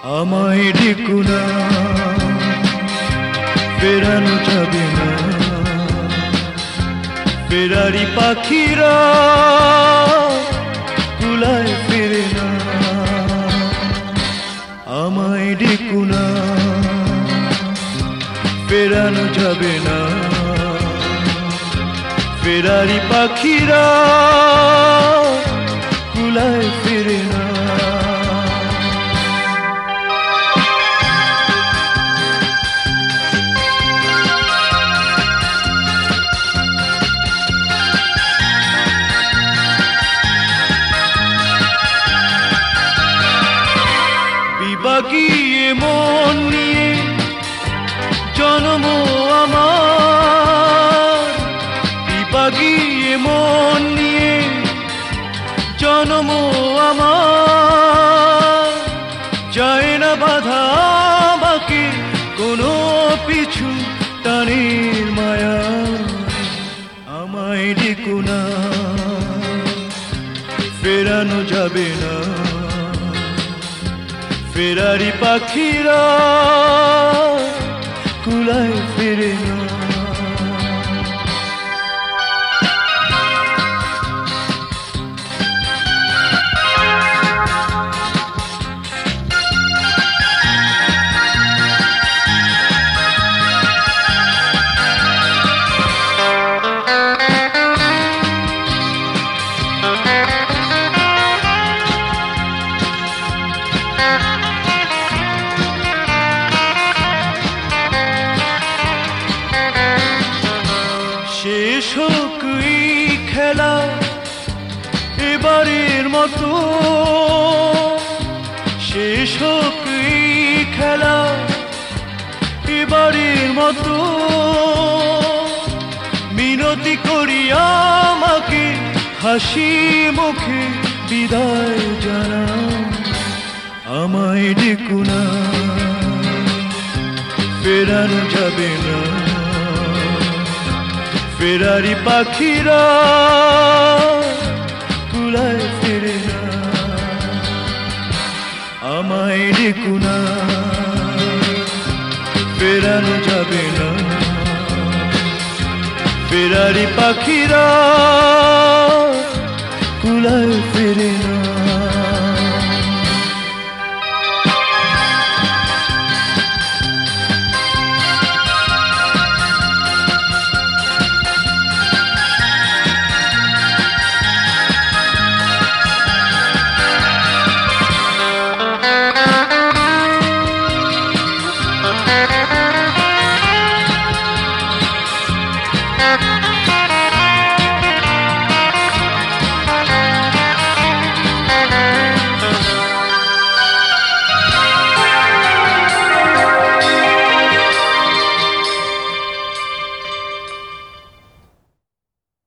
আমায় ডেকো না, ফেরানো যাবে না। ফেরারি পাখিরা কুলায় ফেরে না। আমায় ডেকো না, ফেরানো যাবে না। ফেরারি পাখিরা কুলায় ফেরে না। বিবাগিয়ে মন নিয়ে জন্ম আমার, বিবাগিয়ে মন নিয়ে জন্ম আমার। যায় না বাধা আমাকে কোনো পিছু টানের মায়া। আমায় ডেকো না, ফেরানো যাবে না। ফেরারি পাখিরা কুলায় ফেরে না। শেষ হোক এই খেলা এবারের মতো, শেষ হোক এই খেলা এবারের মতো। মিনতি করি আমাকে হাসি মুখে বিদায় জানা। আমায় ডেকো না, ফেরানো যাবে না। ফেরারি পাখিরা কুলায় ফেরে না। আমায় ডেকো না, ফেরানো যাবে না। ফেরারি পাখিরা কুলায় ফেরে না।